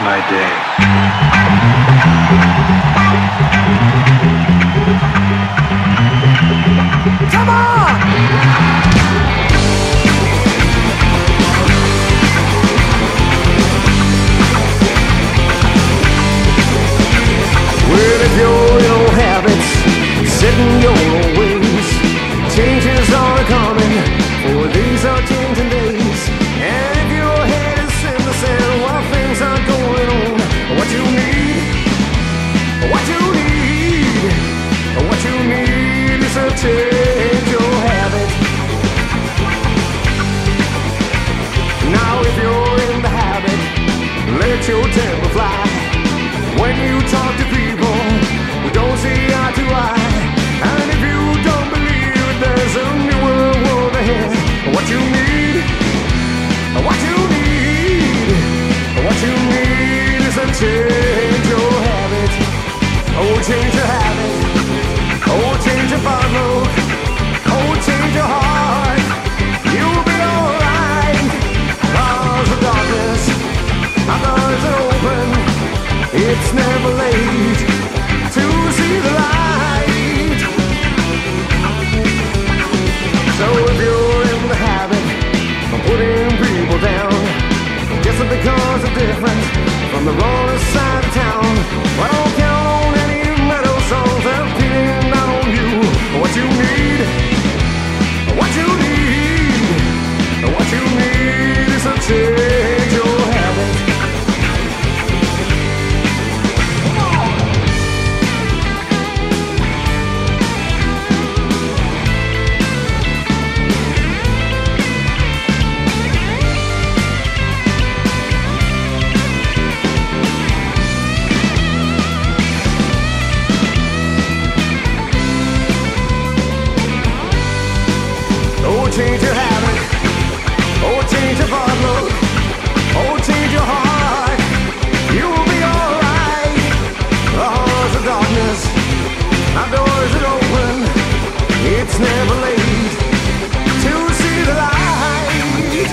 my day. Come on! Well, if your old habits set in your old ways, changes are coming, for these are changing days. And if your head is in the sand while things are going on, what you need is a change your habit. Now if you're in the habit, let your temper fly. When you talk to people who don't see eye to eye, and if you don't believe there's a new world ahead, what you need is a change your habit. Oh, change your habit. Oh, change your bottle. Oh, change your heart. You'll be alright. Cause the darkness, our doors are open. It's never late to see the light. So if you're in the habit of putting people down, just because they're different from the wrong side of town, well, don't count on any metal songs that are pinning down on you. What you need is a change your habit. Change your habit, oh change your bottle, oh change your heart, you'll be alright. The halls of darkness, our doors are open, it's never late to see the light.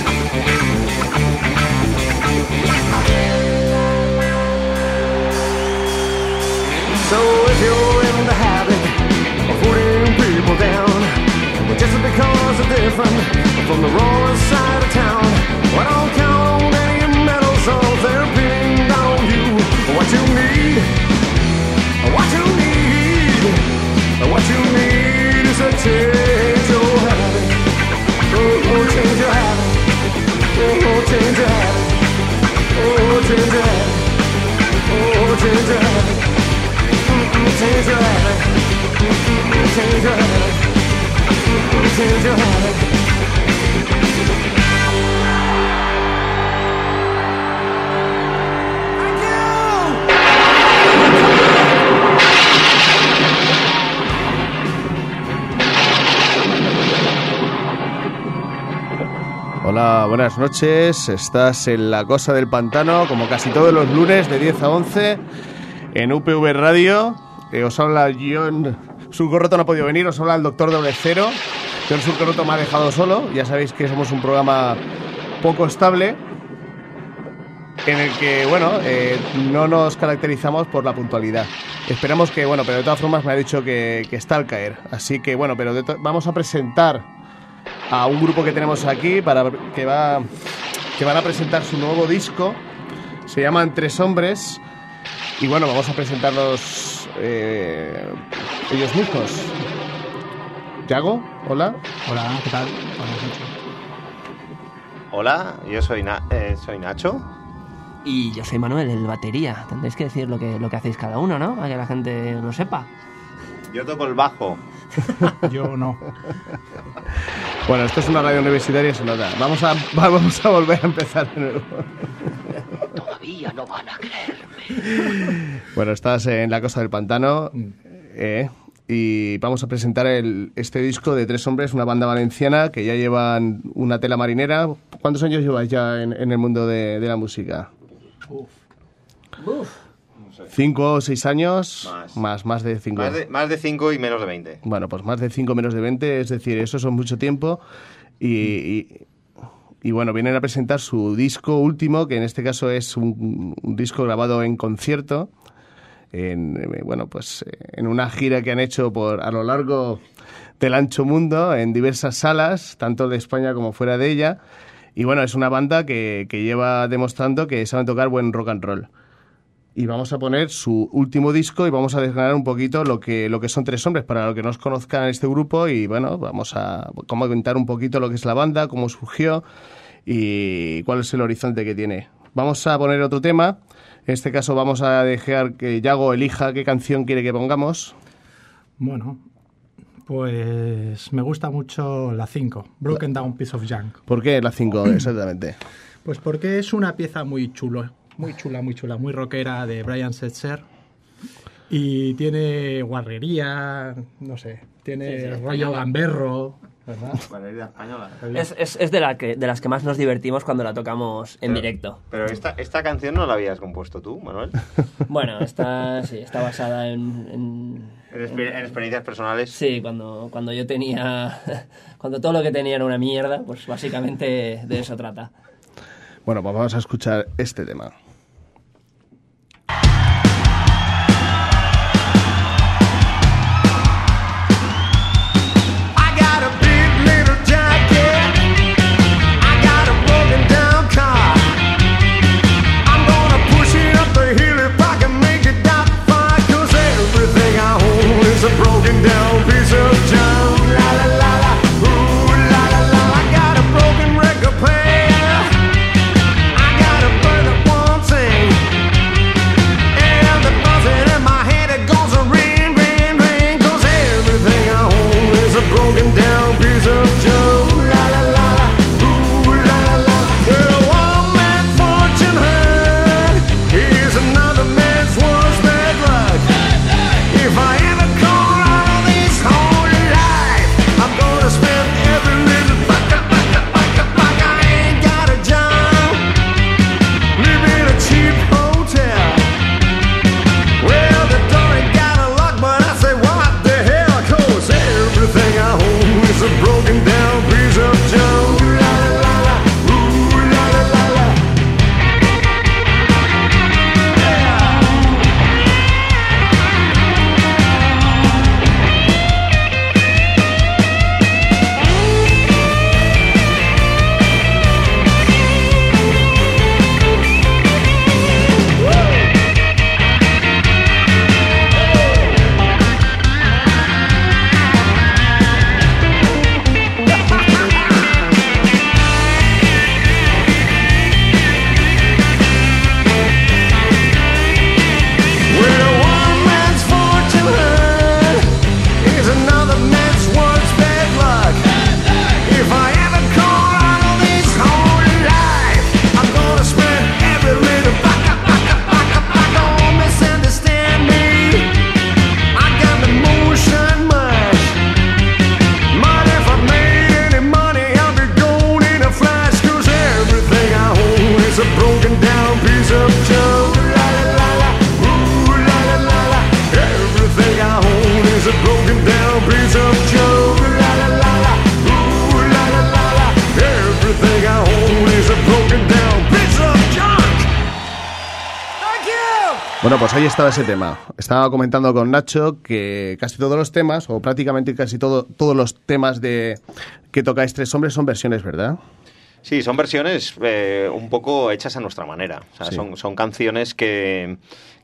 So if you're in the habit of putting people down, just because they're different from the wrong side of town, well, don't count on any metal songs they're pinning down on you. What you need is a change your habit. Oh, change your habit. Oh, change your habit. Oh, change your habit. Oh, change your habit. Change your habit. Change your habit. Change your habit. Thank you. Hola, buenas noches. Estás en La Cosa del Pantano, como casi todos los lunes de 10 a 11 en UPV Radio. Os habla John Surcorroto, no ha podido venir. Os habla el doctor Doble Cero. John Surcorroto me ha dejado solo. Ya sabéis que somos un programa poco estable, en el que, bueno, no nos caracterizamos por la puntualidad. Esperamos que, bueno, pero de todas formas me ha dicho que está al caer. Así que, bueno, pero vamos a presentar a un grupo que tenemos aquí que van a presentar su nuevo disco. Se llaman Tres Hombres. Y bueno, vamos a presentarlos ellos mismos. Yago, hola. Hola, ¿qué tal? Buenas noches. Hola, yo soy Nacho. Y yo soy Manuel, el batería. Tendréis que decir lo que hacéis cada uno, ¿no? Para que la gente lo sepa. Yo toco el bajo. Yo no. Bueno, esto es una radio universitaria, se nota. Vamos a volver a empezar de nuevo. Todavía no van a creerme. Bueno, estás en La Cosa del Pantano y vamos a presentar este disco de Tres Hombres, una banda valenciana que ya llevan una tela marinera. ¿Cuántos años lleváis ya en el mundo de la música? Uf. 5 o 6 años, más de 5. Más de 5 y menos de 20. Bueno, pues más de 5, menos de 20, es decir, eso son mucho tiempo y y bueno, vienen a presentar su disco último, que en este caso es un disco grabado en concierto, bueno, pues en una gira que han hecho a lo largo del ancho mundo, en diversas salas, tanto de España como fuera de ella. Y bueno, es una banda que lleva demostrando que saben tocar buen rock and roll. Y vamos a poner su último disco y vamos a desgranar un poquito lo que son Tres Hombres, para los que no os conozcan este grupo. Y bueno, vamos a comentar un poquito lo que es la banda, cómo surgió y cuál es el horizonte que tiene. Vamos a poner otro tema. En este caso vamos a dejar que Yago elija qué canción quiere que pongamos. Bueno, pues me gusta mucho la 5, Broken Down Piece of Junk. ¿Por qué la 5 exactamente? Pues porque es una pieza muy chula, muy rockera de Brian Setzer. Y tiene guarrería, no sé, tiene rollo gamberro, ¿verdad? Guarrería española. Es de las que más nos divertimos cuando la tocamos en directo. Pero esta canción no la habías compuesto tú, Manuel. Bueno, está basada en experiencias personales. Sí, cuando yo tenía... Cuando todo lo que tenía era una mierda, pues básicamente de eso trata. Bueno, pues vamos a escuchar este tema. A broken down piece of junk, la la la la, ooh la la la. I got a broken record player, I got a bird that won't sing, and the buzzing in my head it goes a ring, ring, ring. 'Cause everything I own is a broken down piece of junk, la la la la, ooh la la la. Well, one man's fortune heard is another man's worst bad luck. If I ever Bueno, pues ahí estaba ese tema. Estaba comentando con Nacho que casi todos los temas, o prácticamente casi todos los temas que tocáis Tres Hombres son versiones, ¿verdad? Sí, son versiones un poco hechas a nuestra manera. O sea, Sí. son canciones que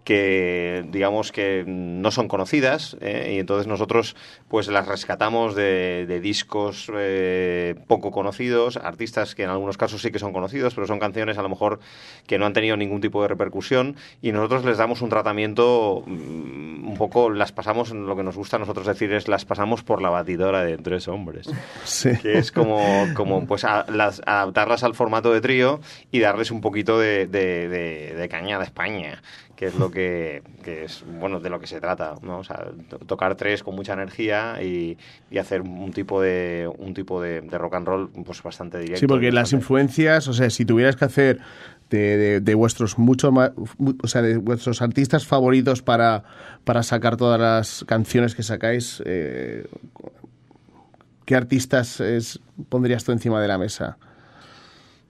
digamos que no son conocidas, y entonces nosotros pues las rescatamos de discos poco conocidos, artistas que en algunos casos sí que son conocidos, pero son canciones a lo mejor que no han tenido ningún tipo de repercusión, y nosotros les damos un tratamiento un poco, las pasamos, lo que nos gusta a nosotros decir es las pasamos por la batidora de Tres Hombres. Sí. Que es como pues adaptarlas al formato de trío y darles un poquito de caña de España, que es lo que es, bueno, de lo que se trata, ¿no? O sea, tocar tres con mucha energía y hacer un tipo de rock and roll pues bastante directo. Sí, porque las influencias, o sea, si tuvieras que hacer de vuestros o sea, de vuestros artistas favoritos para sacar todas las canciones que sacáis, ¿qué artistas pondrías tú encima de la mesa?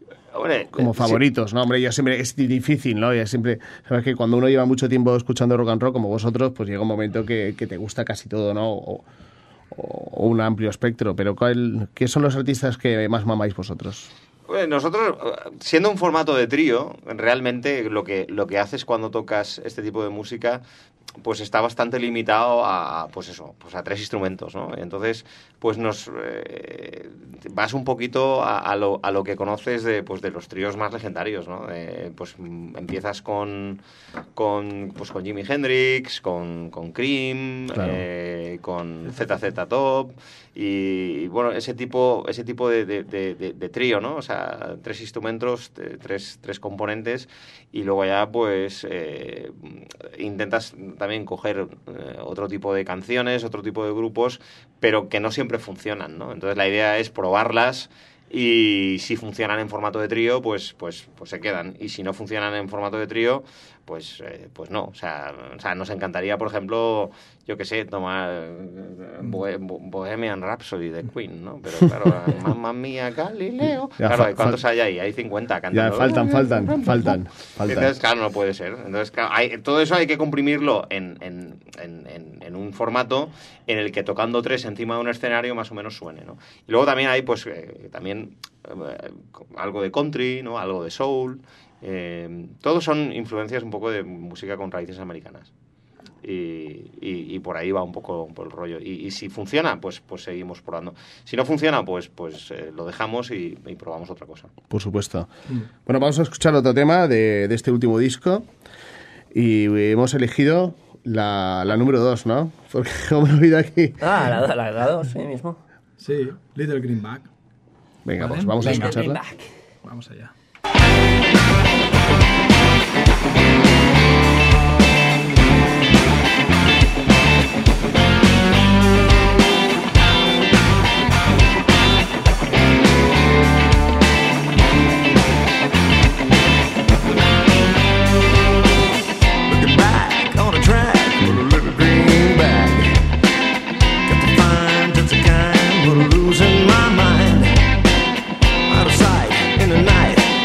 Hombre, como favoritos, ¿no? Hombre, yo siempre, es difícil, ¿no? Ya siempre, sabes que cuando uno lleva mucho tiempo escuchando rock and roll, como vosotros, pues llega un momento que te gusta casi todo, ¿no? O un amplio espectro, pero ¿qué son los artistas que más mamáis vosotros? Nosotros, siendo un formato de trío, realmente lo que haces cuando tocas este tipo de música, pues está bastante limitado a, pues eso, pues a 3 instrumentos, ¿no? Entonces, pues vas un poquito a lo que conoces de los tríos más legendarios, ¿no? Pues empiezas con Jimi Hendrix, con Cream, claro. Con ZZ Top y bueno, ese tipo de trío, ¿no? O sea, 3 instrumentos, tres componentes y luego ya pues intentas también coger otro tipo de canciones, otro tipo de grupos, pero que no siempre funcionan, ¿no? Entonces la idea es probarlas y si funcionan en formato de trío, pues se quedan. Y si no funcionan en formato de trío, pues no. O sea, nos encantaría, por ejemplo, yo qué sé, tomar Bohemian Rhapsody de Queen, ¿no? Pero claro, Mamma Mía, Galileo. Claro, ¿cuántos hay ahí? Hay 50 cantando. Ya, faltan. Entonces, claro, no puede ser. Entonces, claro, todo eso hay que comprimirlo en un formato en el que tocando 3 encima de un escenario más o menos suene, ¿no? Y luego también hay, pues, algo de country, ¿no? Algo de soul. Todos son influencias un poco de música con raíces americanas. Y por ahí va un poco por el rollo. Y si funciona, pues seguimos probando. Si no funciona, pues lo dejamos y probamos otra cosa. Por supuesto. Bueno, vamos a escuchar otro tema de este último disco. Y hemos elegido la número 2, ¿no? Porque como me olvido aquí. La 2, sí mismo. Sí, Little Greenback. Venga, ¿Vale? pues vamos a escucharla. Vamos allá. Losing my mind, out of sight in the night.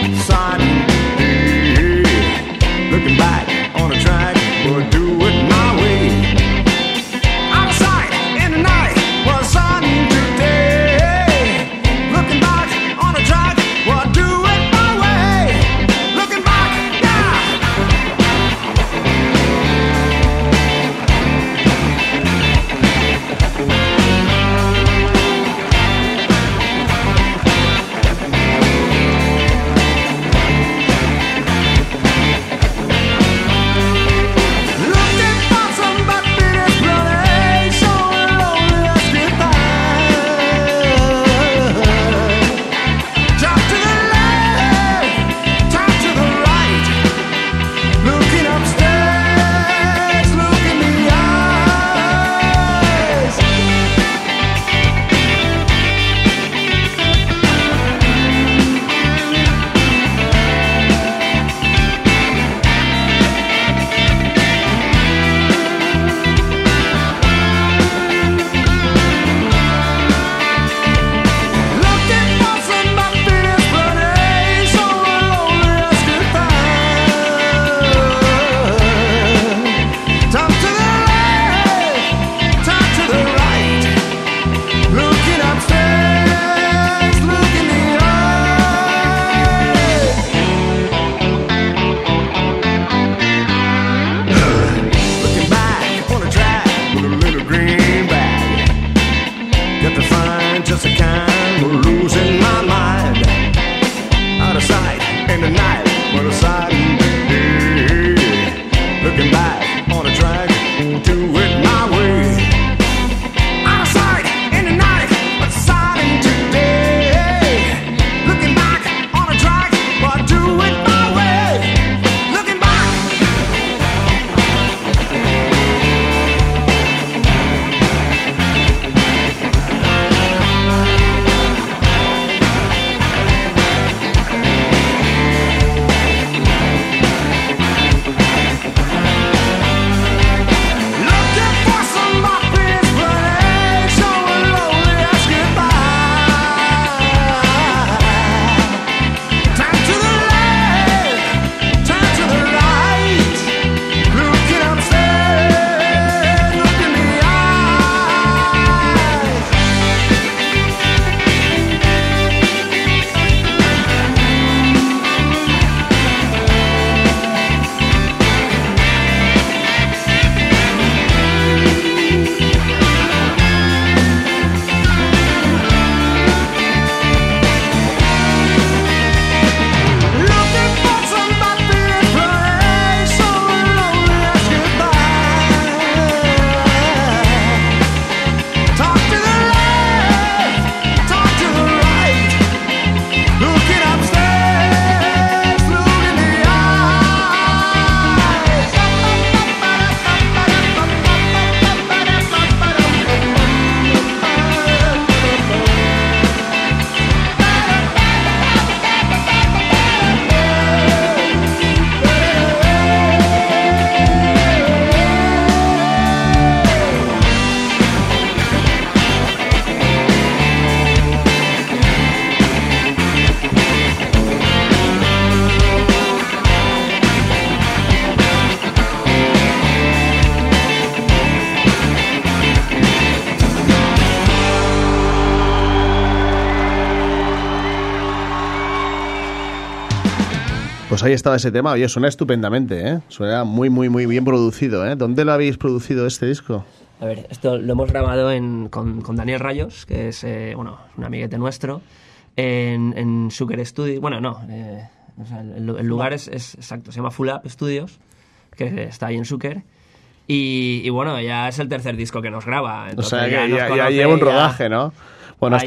Pues ahí estaba ese tema. Oye, suena estupendamente, ¿eh? Suena muy, muy, muy bien producido, ¿eh? ¿Dónde lo habéis producido este disco? A ver, esto lo hemos grabado con Daniel Rayos, que es un amiguete nuestro, en Suker Studio. Bueno, no, o sea, el lugar es exacto, se llama Full Up Studios, que está ahí en Suker. Y bueno, ya es el tercer disco que nos graba. O sea, que ya lleva un rodaje, ¿no? Bueno,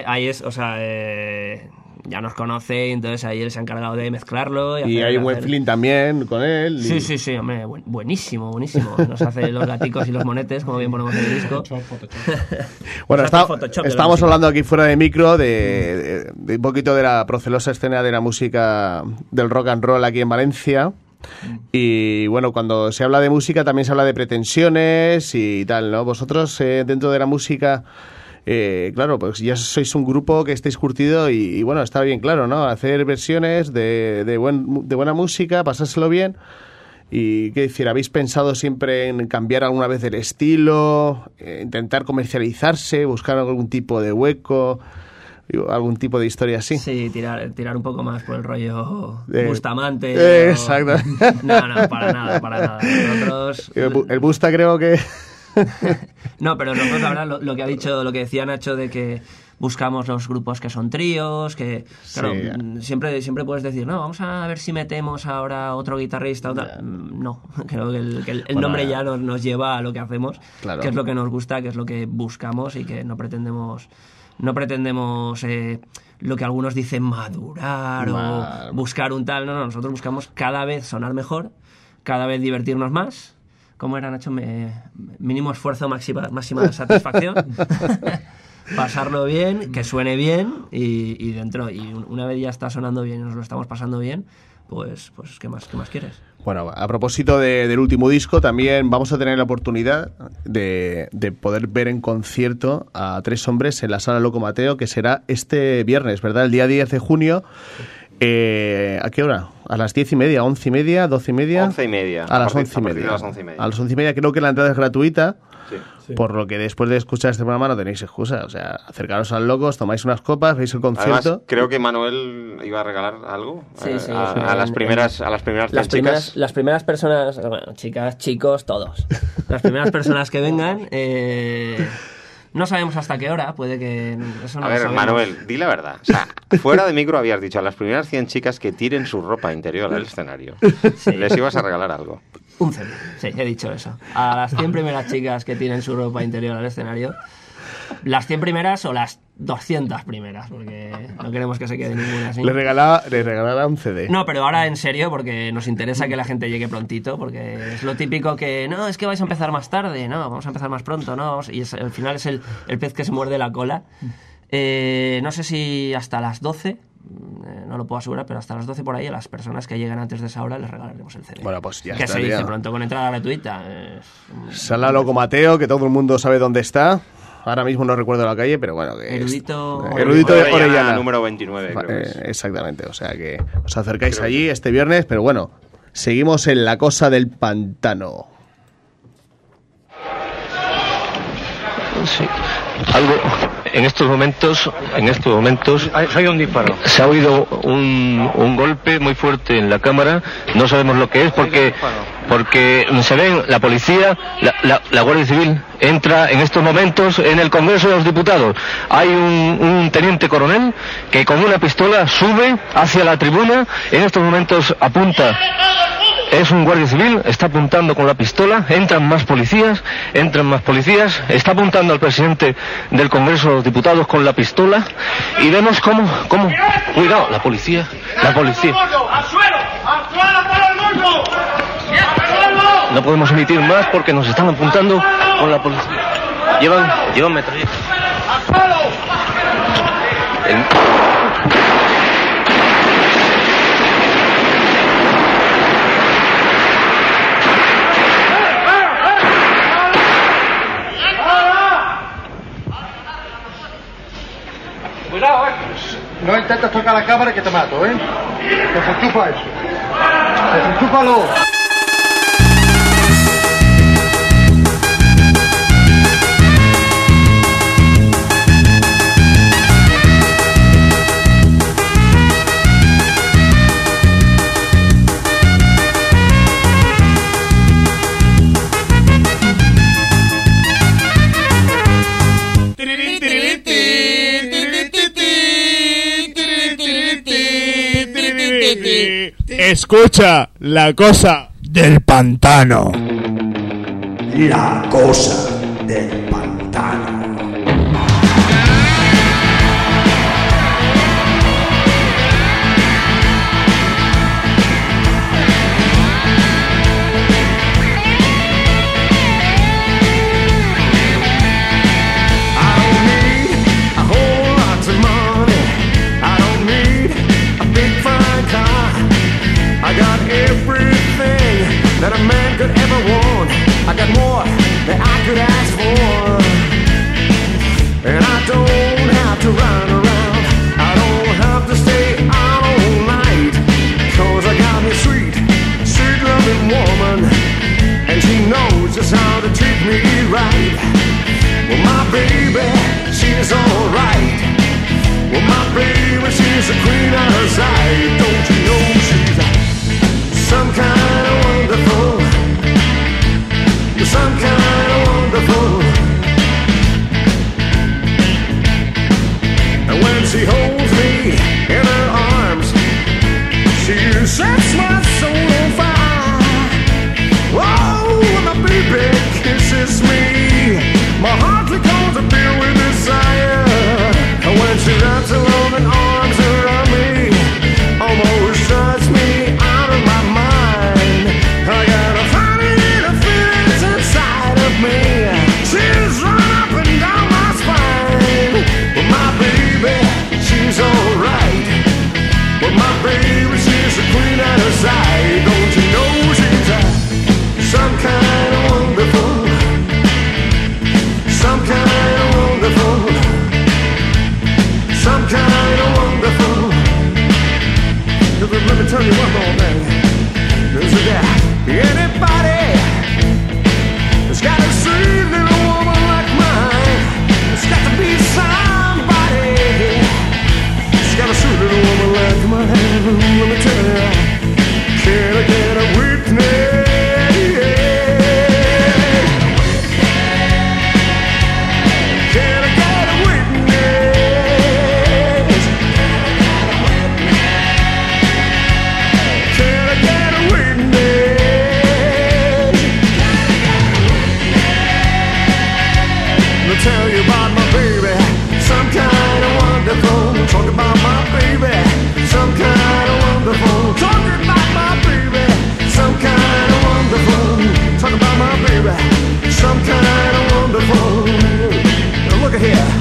ya nos conoce, y entonces ahí él se ha encargado de mezclarlo. Y hay un buen feeling también con él. Sí, hombre, buenísimo. Nos hace los gaticos y los monetes, como bien ponemos en el disco. Bueno, estamos hablando aquí fuera de micro de un poquito de la procelosa escena de la música del rock and roll aquí en Valencia. Y bueno, cuando se habla de música también se habla de pretensiones y tal, ¿no? Vosotros dentro de la música... claro, pues ya sois un grupo que estáis curtido y bueno, está bien claro, ¿no? Hacer versiones de buena música, pasárselo bien. Y qué decir, ¿habéis pensado siempre en cambiar alguna vez el estilo, intentar comercializarse, buscar algún tipo de hueco, algún tipo de historia así? Sí, tirar un poco más por el rollo Bustamante. Exacto. No, para nada. Nosotros... El Busta creo que... No, pero nosotros ahora lo que decía Nacho de que buscamos los grupos que son tríos, que claro, siempre puedes decir, no, vamos a ver si metemos ahora otro guitarrista, no, creo que el nombre ya nos lleva a lo que hacemos, claro, que es lo que nos gusta, que es lo que buscamos y que no pretendemos lo que algunos dicen madurar o buscar un tal, no, nosotros buscamos cada vez sonar mejor, cada vez divertirnos más. ¿Cómo era, Nacho? Mínimo esfuerzo, máxima satisfacción. Pasarlo bien, que suene bien y dentro. Y una vez ya está sonando bien y nos lo estamos pasando bien, pues ¿qué más quieres? Bueno, a propósito del último disco, también vamos a tener la oportunidad de poder ver en concierto a Tres Hombres en la Sala Loco Mateo, que será este viernes, ¿verdad? El día 10 de junio. ¿A qué hora? ¿A las 10:30, 11:30, 12:30? 11:30. A las 11:30. A las 11:30 creo que la entrada es gratuita. Sí. Por lo que después de escuchar este programa no tenéis excusa. O sea, acercaros al Locos, tomáis unas copas, veis el concierto. Además, creo que Manuel iba a regalar algo a las primeras chicas. Las primeras personas, bueno, chicas, chicos, todos. Las primeras personas que vengan... No sabemos hasta qué hora, puede que... Eso no a ver, sabemos. Manuel, di la verdad. O sea, fuera de micro habías dicho a las primeras 100 chicas que tiren su ropa interior al escenario. Sí. Les ibas a regalar algo. Un CD, sí, he dicho eso. A las 100 primeras chicas que tiren su ropa interior al escenario, las 100 primeras o las 200 primeras, porque no queremos que se quede ninguna así. Le regalará un CD. No, pero ahora en serio, porque nos interesa que la gente llegue prontito, porque es lo típico que, no, es que vais a empezar más tarde, no, vamos a empezar más pronto, no, y al final es el pez que se muerde la cola. No sé si hasta las 12, no lo puedo asegurar, pero hasta las 12 por ahí, a las personas que lleguen antes de esa hora les regalaremos el CD. Bueno, pues ya que está. Que se dice pronto con entrada gratuita. Sala Loco Mateo, que todo el mundo sabe dónde está. Ahora mismo no recuerdo la calle, pero bueno, que Erudito de Orellana. Número 29, creo que es. Exactamente, o sea que os acercáis allí este viernes, pero bueno, seguimos en la cosa del pantano. Sí. Algo en estos momentos hay un disparo. Se ha oído un golpe muy fuerte en la cámara. No sabemos lo que es porque se ven la policía, la Guardia Civil entra en estos momentos en el Congreso de los Diputados. Hay un teniente coronel que con una pistola sube hacia la tribuna. En estos momentos apunta. Es un guardia civil, está apuntando con la pistola, entran más policías, está apuntando al presidente del Congreso de los Diputados con la pistola y vemos cómo, cuidado, la policía. ¡Al suelo todo el mundo! No podemos emitir más porque nos están apuntando con la policía. Llevan metralletas. ¡Al suelo! Cuidado, no intentes tocar la cámara que te mato, Desenchufa eso. Desenchúfalo. Escucha la cosa del pantano. La cosa del pantano. That a man could ever want. I got more than I could ask for. And I don't have to run around. I don't have to stay out all night. Cause I got me sweet, sweet loving woman. And she knows just how to treat me right. Well, my baby, she's alright. Well, my baby, she's the queen of her side. Don't you know she's some kind of wonderful, some kind of wonderful. And when she holds me in her arms, she sets my soul on fire. Oh, when my baby kisses me, my heart becomes a filled with desire. And when she wraps her loving arms around me, almost drives me out of my mind. I got a funny little feelings inside of me. She's run up and down my spine. But my baby, she's alright. But my baby, she's the queen at her side. Don't you know she's some kind of wonderful, some kind of wonderful, some kind of wonderful. Let me tell you one more thing. Is that anybody that's got a sweet little woman like mine? It's got to be somebody. It's got a sweet little woman like mine. Let me tell you, can I get a witness? Can I get a witness? Can I get a witness? Let me tell you about my baby, some kind of wonderful. Talk about my baby, some kind of wonderful. Talk about my baby, some kind of wonderful. Talk about my baby, some kind of wonderful. Now look at here.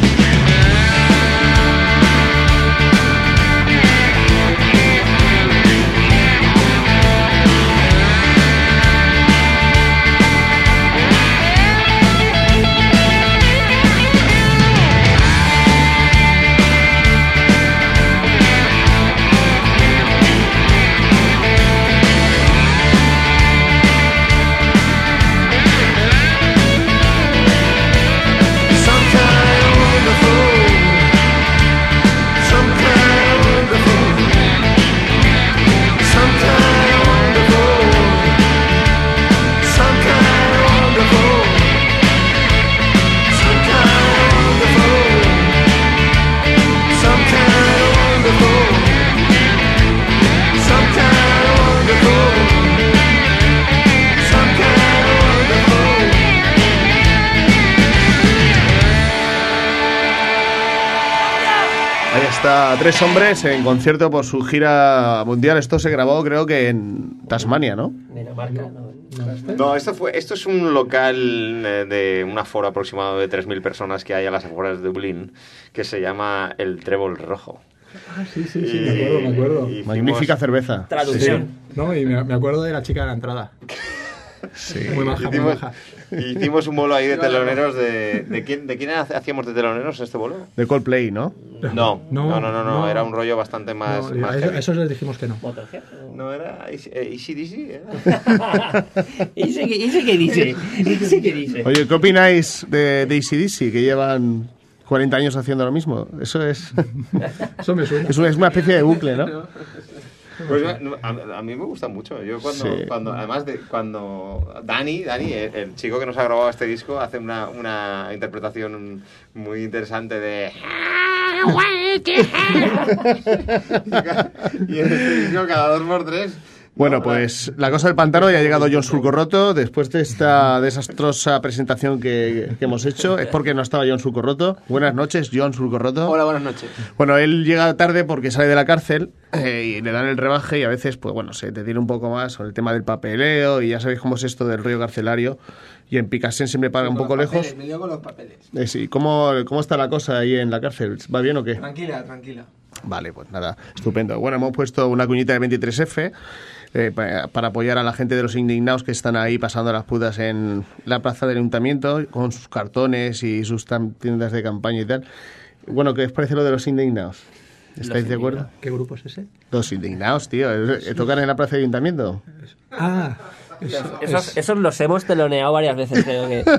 Está Tres Hombres en concierto por su gira mundial. Esto se grabó creo que en Tasmania, ¿no? Dinamarca, No, esto es un local de un aforo aproximado de 3.000 personas que hay a las afueras de Dublín, que se llama El Trébol Rojo. Ah, sí, me acuerdo. Magnífica cerveza. Traducción. Sí. No, y me acuerdo de la chica de la entrada. Sí. Muy maja, muy maja. Hicimos un bolo ahí de teloneros ¿De quién hacíamos de teloneros este bolo? De Coldplay, ¿no? No, era un rollo bastante más... No, más a esos les dijimos que no. No era AC/DC, ¿eh? ¿Y ese qué dice? Oye, ¿qué opináis de AC/DC, que llevan 40 años haciendo lo mismo? Eso es... Eso me suena. Es una especie de bucle, ¿no? Pues a mí me gusta mucho. Yo cuando Dani, el chico que nos ha grabado este disco, hace una interpretación muy interesante de Y en este disco cada 2x3. Bueno, pues la cosa del pantano, ya ha llegado John Surcorroto. Después de esta desastrosa presentación que hemos hecho, es porque no estaba John Surcorroto. Buenas noches, John Surcorroto. Hola, buenas noches. Bueno, él llega tarde porque sale de la cárcel y le dan el rebaje y a veces, pues bueno, se detiene un poco más con el tema del papeleo y ya sabéis cómo es esto del rollo carcelario. Y en Picassent siempre paga un poco lejos. Me lío con los papeles. Sí, ¿cómo está la cosa ahí en la cárcel? ¿Va bien o qué? Tranquila, tranquila. Vale, pues nada, estupendo. Bueno, hemos puesto una cuñita de 23F para apoyar a la gente de los indignados que están ahí pasando las putas en la plaza del ayuntamiento con sus cartones y sus tiendas de campaña y tal. Bueno, ¿qué os parece lo de los indignados? ¿Estáis de acuerdo? ¿Qué grupo es ese? Los indignados, tío. ¿Tocan en la plaza del ayuntamiento? Ah, Esos los hemos teloneado varias veces, creo que.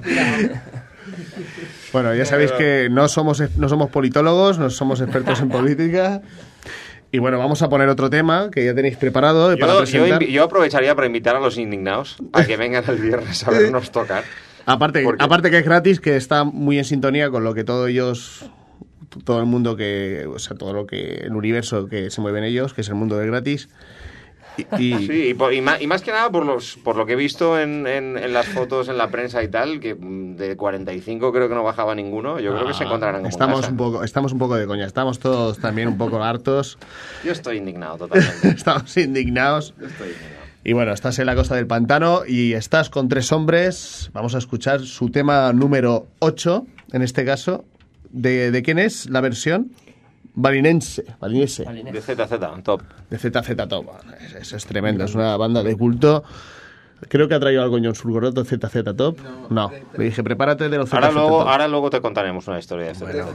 Bueno, ya sabéis que no somos politólogos, no somos expertos en política. Y bueno, vamos a poner otro tema que ya tenéis preparado para presentar. Yo aprovecharía para invitar a los indignados a que vengan el viernes a vernos tocar. Aparte que es gratis, que está muy en sintonía con lo que todo el mundo el universo que se mueven ellos, que es el mundo del gratis. Sí, y más que nada por lo que he visto en las fotos, en la prensa y tal, que de 45 creo que no bajaba ninguno. Yo creo que se encontrarán como estamos un poco de coña, estamos todos también un poco hartos. Yo estoy indignado totalmente. Estamos indignados. Y bueno, estás en la costa del pantano y estás con tres hombres. Vamos a escuchar su tema número 8, en este caso. ¿De quién es la versión? Balinense. De ZZ Top. De ZZ Top. Eso es tremendo. Es una banda de culto. Creo que ha traído algo John Surcorroto, ZZ Top. No. Le dije, prepárate de los ZZ Top. Ahora luego te contaremos una historia de ZZ. Bueno.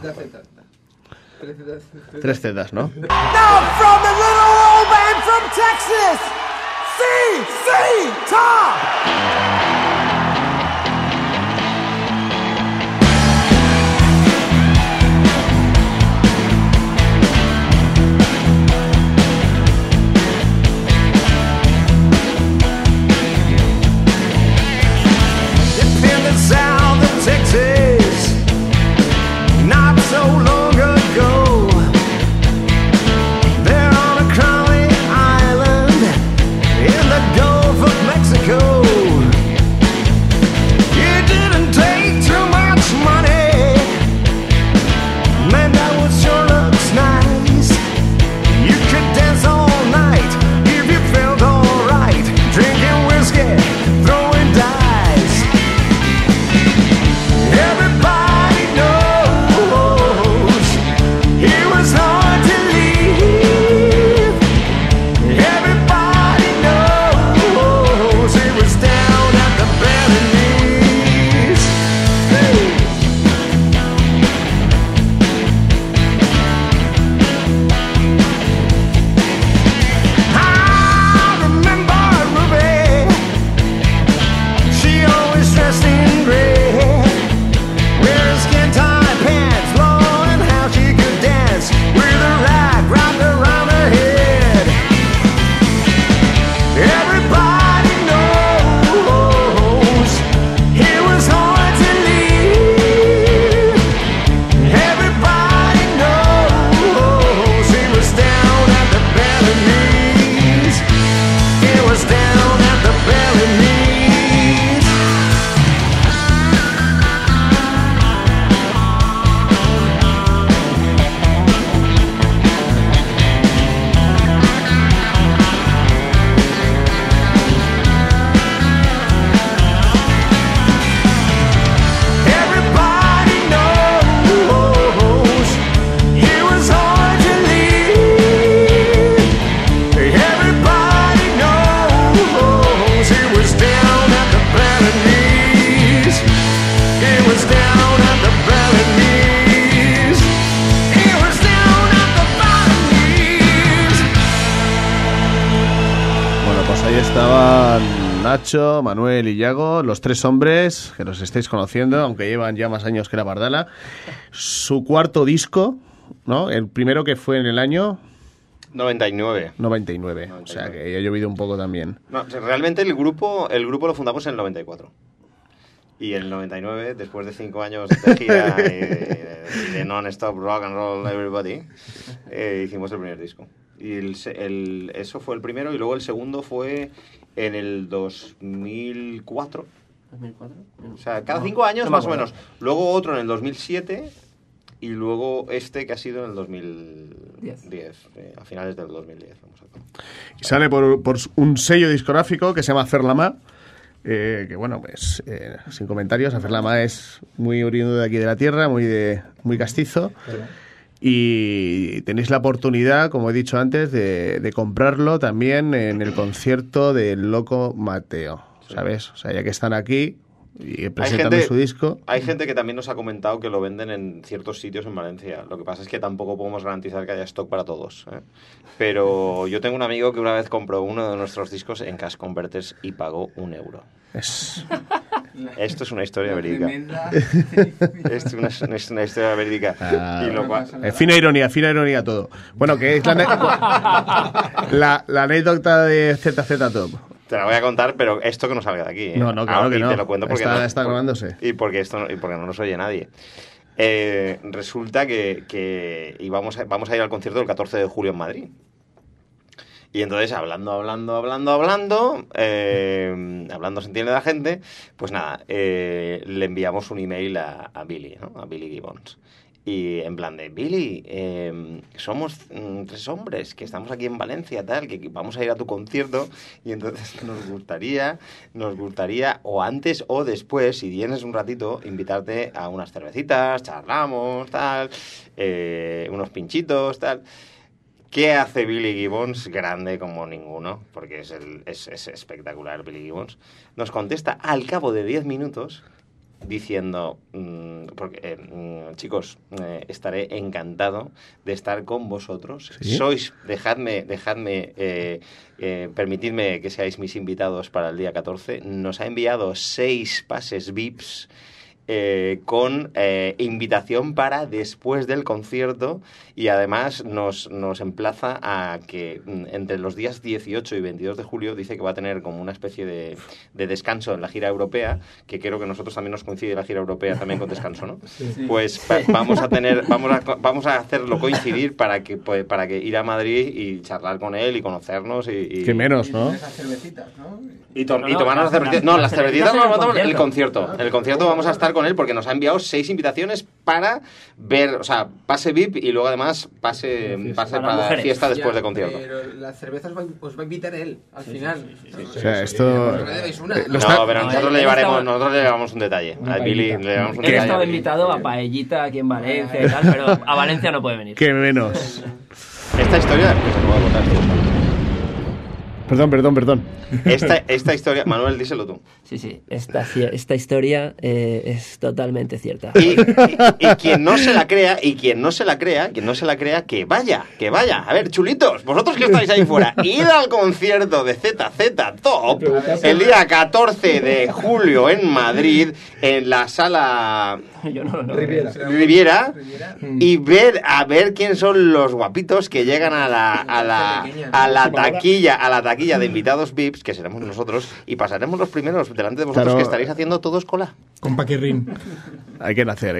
Tres Zetas, ¿no? Now from the little old band from Texas, ZZ Top. South of Texas, not so long ago, they're on a crowded island in the Gulf of Mexico. It didn't take too much money, man, that would sure looks nice. You could dance all night if you felt alright, drinking whiskey, throwing dice. Everybody knows it was hard to leave. Everybody knows it was down at the Bellini's. I remember Ruby, she always dressed in gray, wearing skin-tight pants, long and how she could dance with a rag wrapped around her head. Everybody knows it was hard to leave. Everybody knows it was down at the Bellini's. It was down at the Bellini's. Everybody knows it was hard to leave. Everybody knows it was down at the Bellini's. It was down at the Bellini's. It was down at the Bellini's. Bueno, pues ahí estaban Nacho, Manuel y Yago, los tres hombres que los estáis conociendo, aunque llevan ya más años que la Bardala. Su cuarto disco, ¿no? El primero que fue en el año 99. 99. O sea que ya ha llovido un poco también. No, realmente el grupo lo fundamos en el 94. Y en el 99, después de 5 años de gira y de non-stop rock and roll everybody, hicimos el primer disco. Y eso fue el primero, y luego el segundo fue en el 2004. ¿2004? O sea, cada 5 años más o menos. Luego otro en el 2007 y luego este que ha sido en el 2010, a finales del 2010. Y sale por un sello discográfico que se llama Ferlama. Que bueno, pues sin comentarios, Ferlama es muy oriundo de aquí de la tierra, muy castizo. Y tenéis la oportunidad, como he dicho antes, de comprarlo también en el concierto del Loco Mateo, ¿sabes? O sea, ya que están aquí y presentando su disco. Hay gente que también nos ha comentado que lo venden en ciertos sitios en Valencia. Lo que pasa es que tampoco podemos garantizar que haya stock para todos, ¿eh? Pero yo tengo un amigo que una vez compró uno de nuestros discos en Cash Converters y pagó €1. Esto es una historia verídica. Esto es una historia verídica. Fina ironía todo. Bueno, que es la anécdota de ZZ Top. Te la voy a contar, pero esto que no salga de aquí, ¿eh? No, claro que no. Te lo cuento porque está grabándose. Y porque no nos oye nadie. Resulta que vamos a ir al concierto el 14 de julio en Madrid. Y entonces, hablando se entiende la gente, pues nada, le enviamos un email a Billy, ¿no? A Billy Gibbons. Y en plan de, Billy, somos 3 hombres que estamos aquí en Valencia, tal, que vamos a ir a tu concierto, y entonces nos gustaría, o antes o después, si tienes un ratito, invitarte a unas cervecitas, charlamos, tal, unos pinchitos, tal. ¿Qué hace Billy Gibbons? Grande como ninguno, porque es espectacular Billy Gibbons. Nos contesta al cabo de 10 minutos diciendo, chicos, estaré encantado de estar con vosotros. ¿Sí? Permitidme que seáis mis invitados para el día 14. Nos ha enviado 6 pases VIPs con invitación para después del concierto, y además nos emplaza a que entre los días 18 y 22 de julio dice que va a tener como una especie de descanso en la gira europea, que creo que nosotros también nos coincide la gira europea también con descanso, ¿no? Sí. Pues vamos a hacerlo coincidir para que ir a Madrid y charlar con él y conocernos y que menos, ¿no? Esas cervecitas, ¿no? Y tomarnos las cervecitas. No, las cervecitas no, el concierto. El concierto vamos a estar con él porque nos ha enviado 6 invitaciones para ver, o sea, pase VIP y luego además pase para la fiesta después del concierto. Pero las cervezas os va a invitar él al final. Sí. O sea, esto... No, pero nosotros le llevamos un detalle. A Billy le llevamos un detalle. Él estaba invitado a Paellita aquí en Valencia y tal, pero a Valencia no puede venir. Que menos. Esta historia... Perdón. Esta historia... Manuel, díselo tú. Sí. Esta historia es totalmente cierta. Y quien no se la crea, que vaya. A ver, chulitos, vosotros que estáis ahí fuera, id al concierto de ZZ Top el día 14 de julio en Madrid, en la sala... Riviera, y ver quién son los guapitos que llegan a la taquilla de invitados VIPs, que seremos nosotros, y pasaremos los primeros delante de vosotros, que estaréis haciendo todos cola. Con Paquirrín. Hay que nacer.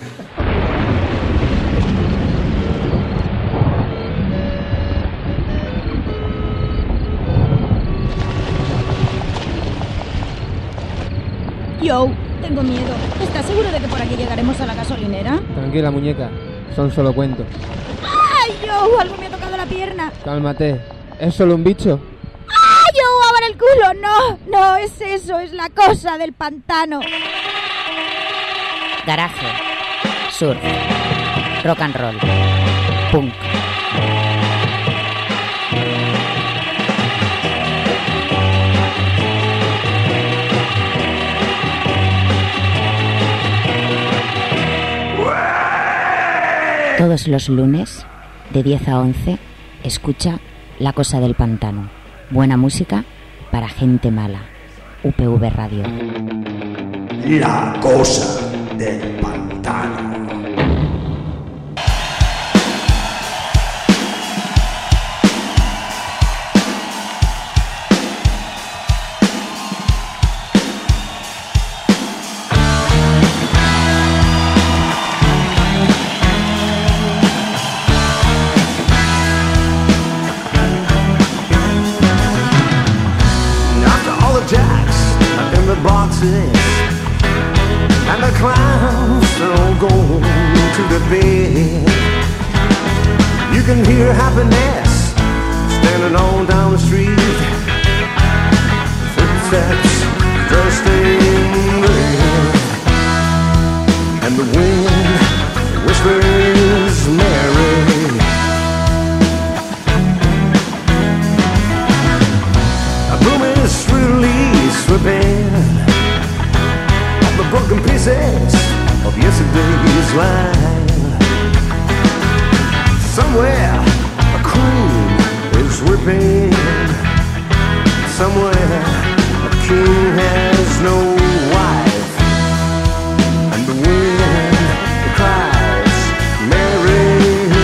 Yo tengo miedo. ¿Estás seguro de que por aquí llegaremos a la gasolinera? Tranquila, muñeca. Son solo cuentos. ¡Ay, yo! Algo me ha tocado la pierna. Cálmate. ¿Es solo un bicho? ¡Ay, yo! ¡Ahora el culo! No es eso. Es la cosa del pantano. Garaje. Surf. Rock and roll. Punk. Todos los lunes, de 10 a 11, escucha La Cosa del Pantano. Buena música para gente mala. UPV Radio. La Cosa del Pantano. boxes, and the clowns are all going to the bed. You can hear happiness standing on down the street, footsteps dressed in red, and the wind whispers Mary. A boom is really slipping on the broken pieces of yesterday's line. Somewhere a queen is whipping, somewhere a king has no wife, and the wind cries Mary.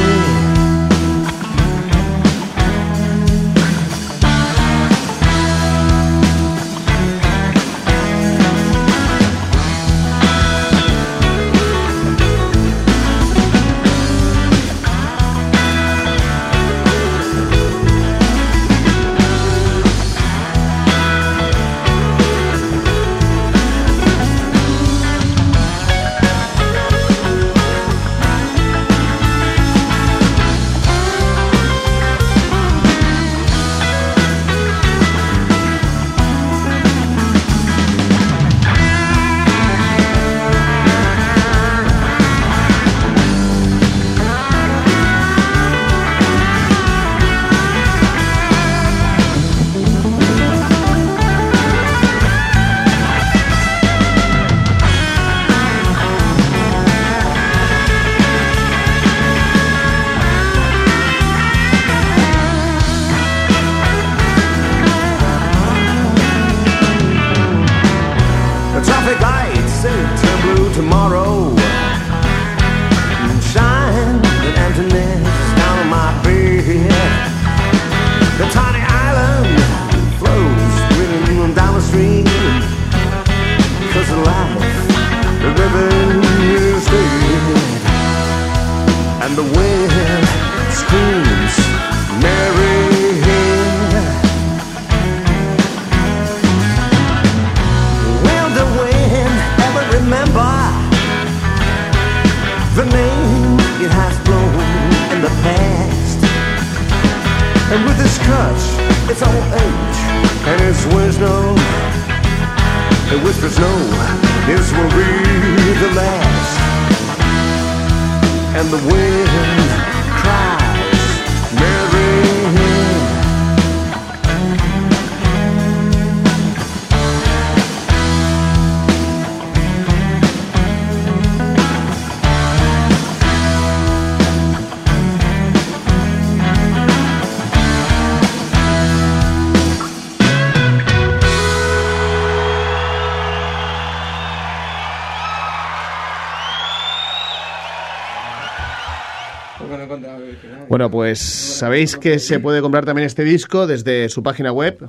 Bueno, pues sabéis que se puede comprar también este disco desde su página web,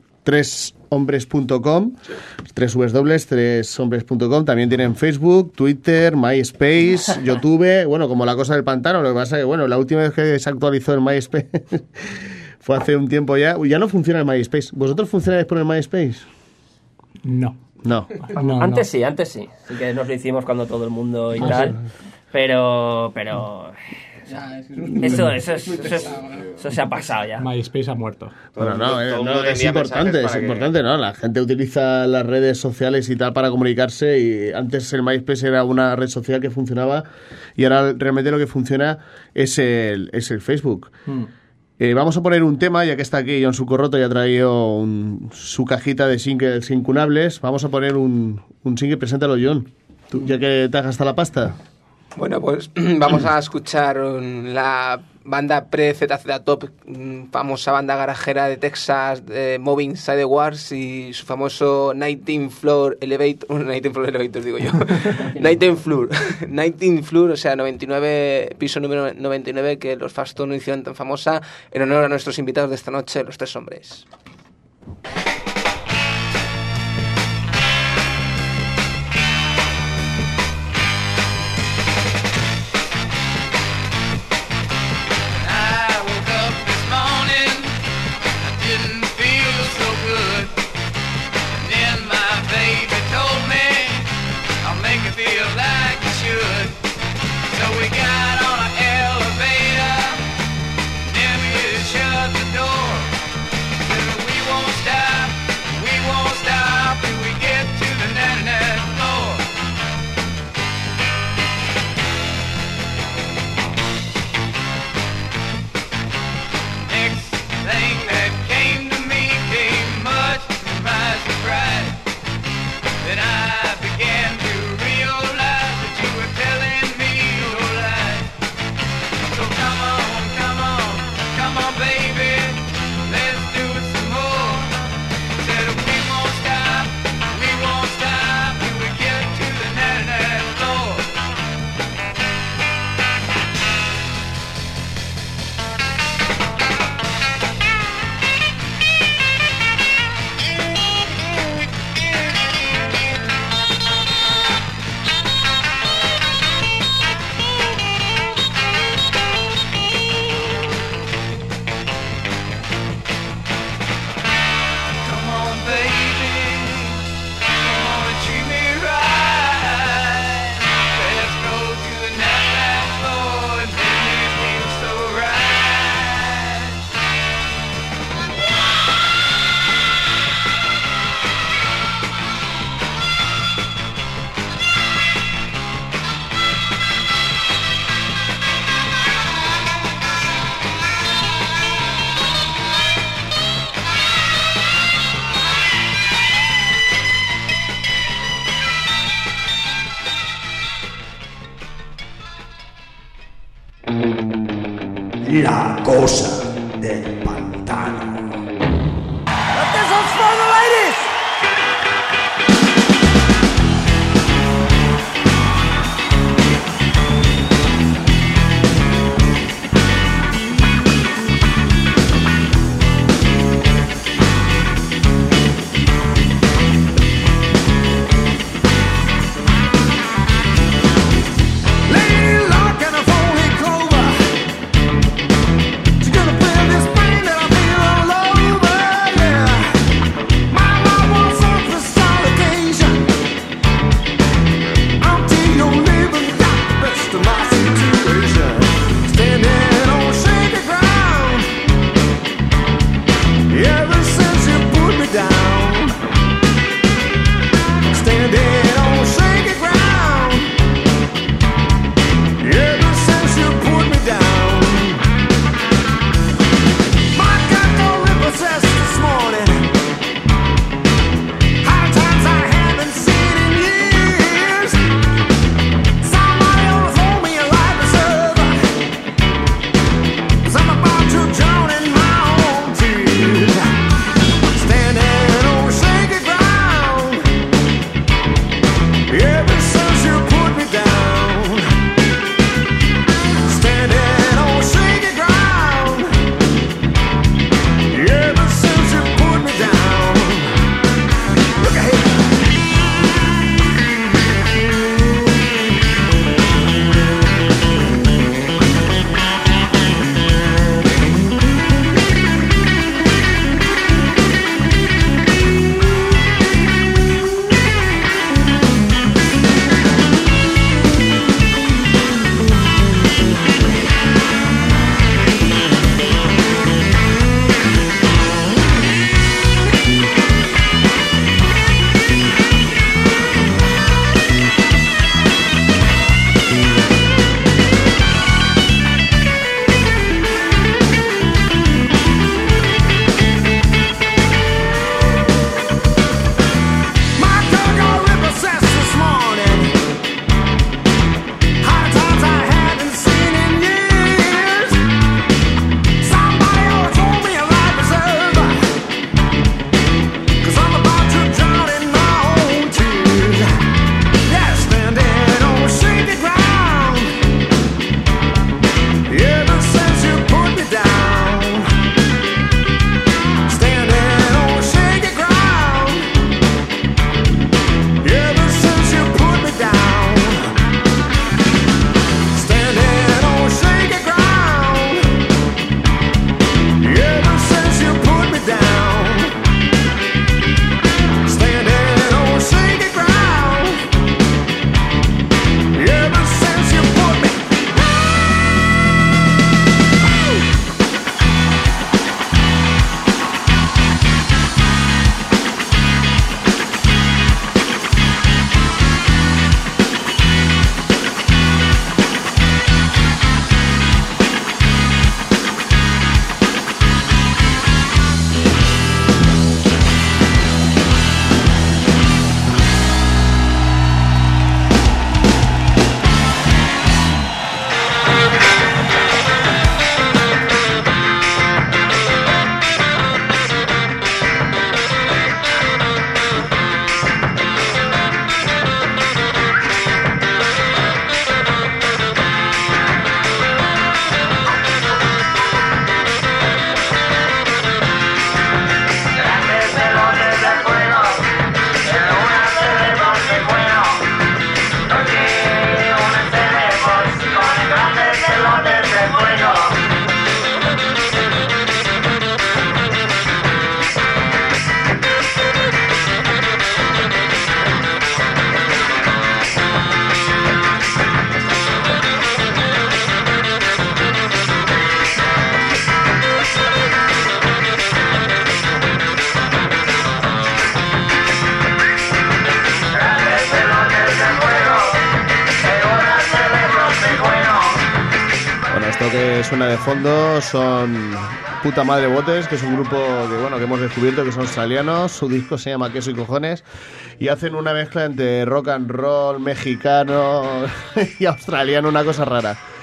treshombres.com, www.treshombres.com. También tienen Facebook, Twitter, MySpace, YouTube, bueno, como la cosa del pantano. Lo que pasa es que, bueno, la última vez que se actualizó el MySpace fue hace un tiempo ya. Ya no funciona el MySpace. ¿Vosotros funcionáis por el MySpace? No. No. Antes sí. Sí que nos lo hicimos cuando todo el mundo y tal. Pero eso se ha pasado ya. MySpace ha muerto. Bueno, es importante, ¿no? La gente utiliza las redes sociales y tal para comunicarse, y antes el MySpace era una red social que funcionaba y ahora realmente lo que funciona es el Facebook. Vamos a poner un tema, ya que está aquí John Sucorroto y ha traído su cajita de singles incunables. Vamos a poner un single. Preséntalo, John, tú, ya que te has gastado la pasta. Bueno, pues vamos a escuchar la banda pre-ZZ Top, famosa banda garajera de Texas, de Moving Sidewalks, y su famoso 19th Floor Elevator, 19th Floor, o sea, 99, piso número 99, que los Faston hicieron tan famosa, en honor a nuestros invitados de esta noche, los Tres Hombres. Told La cosa del pantano. This one's for the ladies. que suena de fondo son Puta Madre Botes, que es un grupo que hemos descubierto que son australianos. Su disco se llama Queso y Cojones y hacen una mezcla entre rock and roll mexicano y australiano, una cosa rara.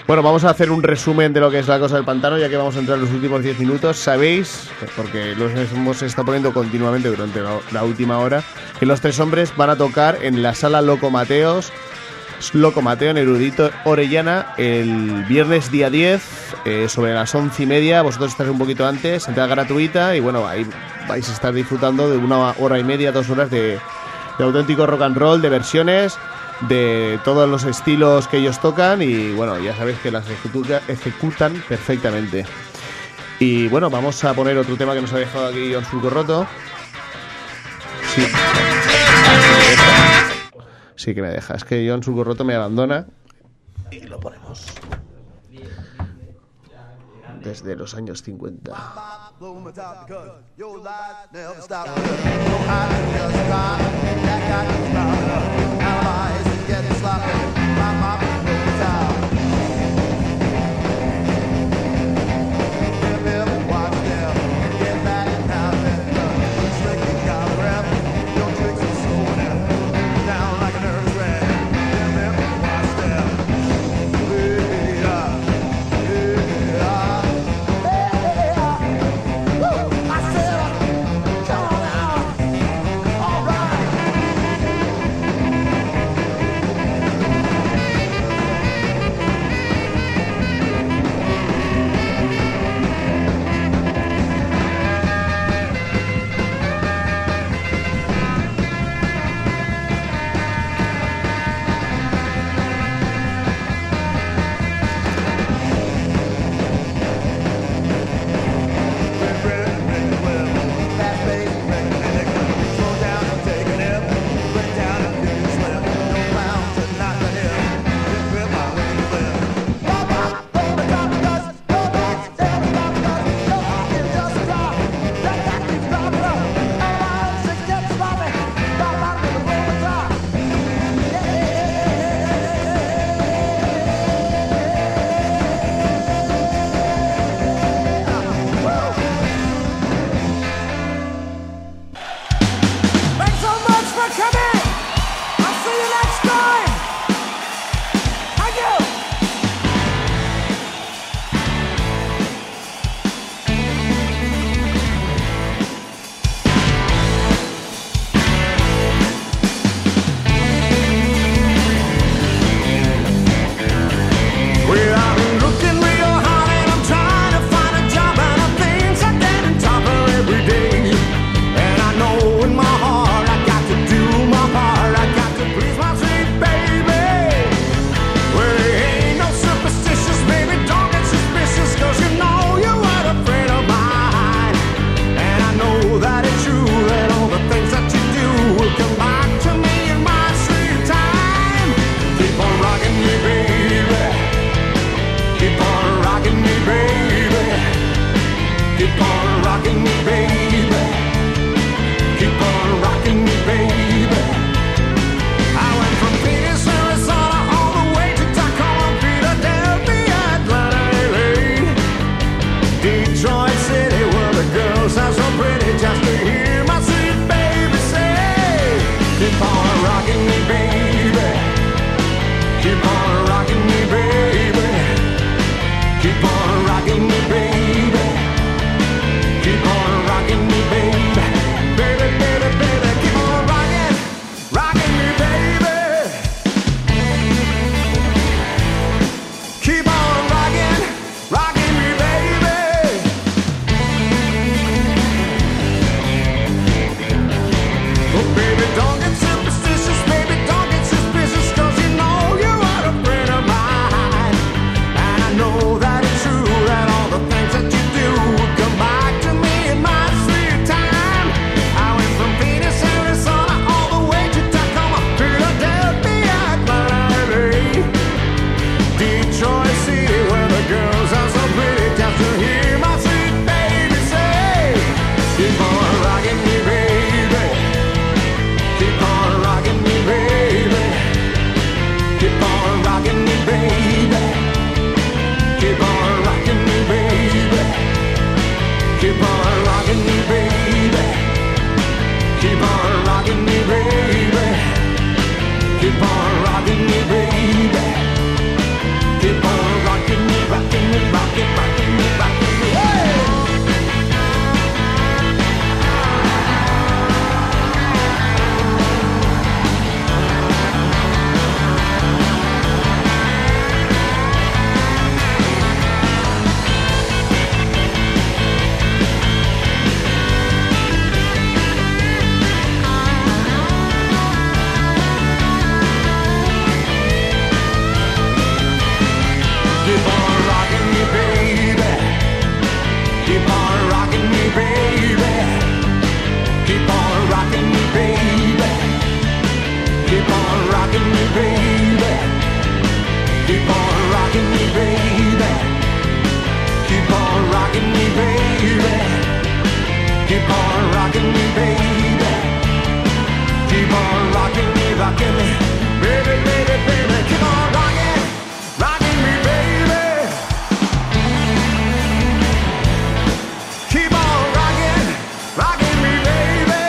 Bueno, vamos a hacer un resumen de lo que es la cosa del pantano, ya que vamos a entrar en los últimos 10 minutos. Sabéis, porque los hemos estado poniendo continuamente durante la última hora, que los tres hombres van a tocar en la sala Loco Mateo en Erudito Orellana el viernes día 10 sobre las 11:30. Vosotros estaréis un poquito antes, entrada gratuita, y bueno, ahí vais a estar disfrutando de 1 hora y media, 2 horas de auténtico rock and roll, de versiones de todos los estilos que ellos tocan, y bueno, ya sabéis que las ejecutan perfectamente. Y bueno, vamos a poner otro tema que nos ha dejado aquí John Surcorroto. Sí que me deja, es que John Surcorroto me abandona y lo ponemos desde los años 50. Keep on rocking me, baby. Keep on rocking rocking me, baby. Keep on rocking me, baby. Keep on rocking me, baby. Keep on rocking me, baby. Keep on rocking me, baby, baby, baby. Keep on rocking, rocking me, baby. Keep on rocking, rocking me, baby.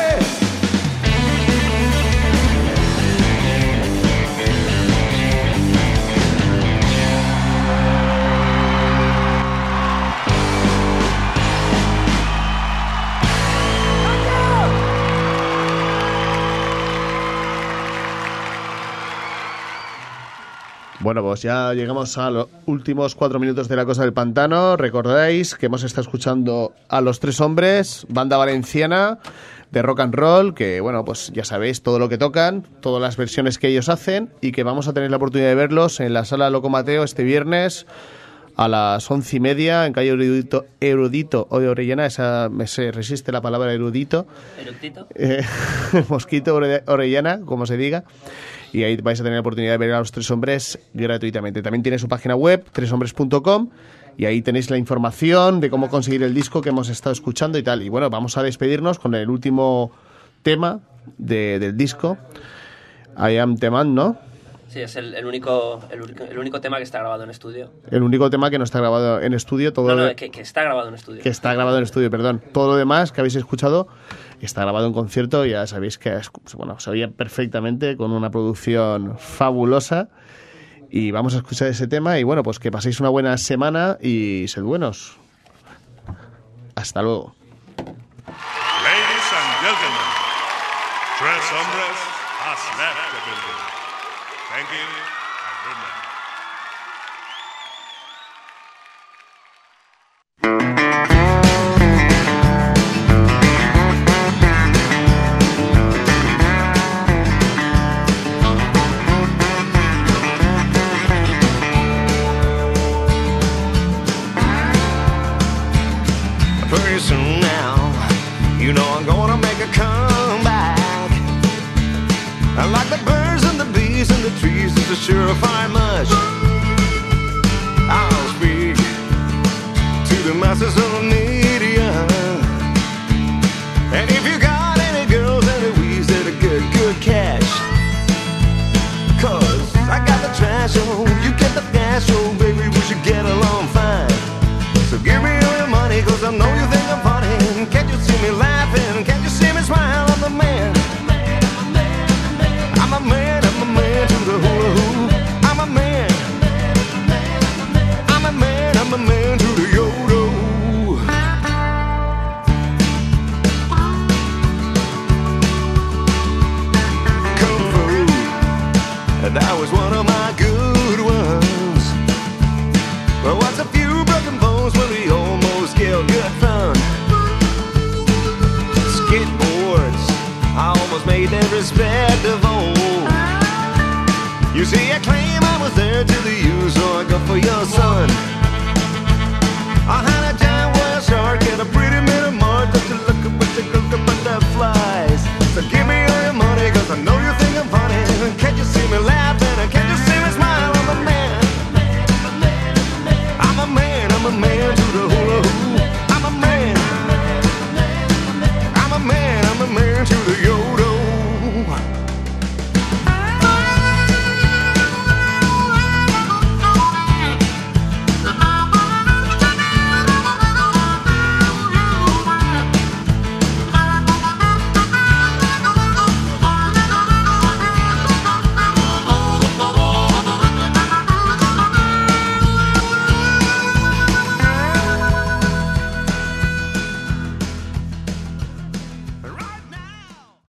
Bueno, pues ya llegamos a los últimos 4 minutos de La Cosa del Pantano. Recordáis que hemos estado escuchando a Los Tres Hombres, banda valenciana de rock and roll, que bueno, pues ya sabéis todo lo que tocan, todas las versiones que ellos hacen, y que vamos a tener la oportunidad de verlos en la Sala Loco Mateo este viernes a las 11:30 en calle Erudito o de Orellana. Esa me se resiste la palabra erudito. ¿Erudito? Mosquito Orellana, como se diga. Y ahí vais a tener la oportunidad de ver a Los Tres Hombres gratuitamente. También tiene su página web, treshombres.com, y ahí tenéis la información de cómo conseguir el disco que hemos estado escuchando y tal. Y bueno, vamos a despedirnos con el último tema del disco, I Am The Man, ¿no? Sí, es el único tema que está grabado en estudio. El único tema que no está grabado en estudio. Todo que está grabado en estudio. Que está grabado en estudio, perdón. Todo lo demás que habéis escuchado está grabado en concierto. Ya sabéis que se oía perfectamente, con una producción fabulosa. Y vamos a escuchar ese tema. Y bueno, pues que paséis una buena semana y sed buenos. Hasta luego. Ladies and gentlemen, Tres Hombres has left the building. Thank you and good night. Pretty soon now, you know I'm gonna make a comeback. I like the birds and the bees and the trees, it's a surefire much. I'll speak to the masses of the media. And if you got any girls, any weeds that are good cash. 'Cause I got the trash, oh, you get the gas, oh, baby, we should get along fine. So give me all your money, 'cause I know you think I'm funny. Can't you see me laughing? Can't you see me smile? I'm the man. I'm a man to the hula hoop. I'm a man. I'm a man to the yo-yo. Kung Fu, that was one of my good ones. But what's a few broken bones when we almost killed good fun? Skateboards, I almost made them respectable. You see, I claim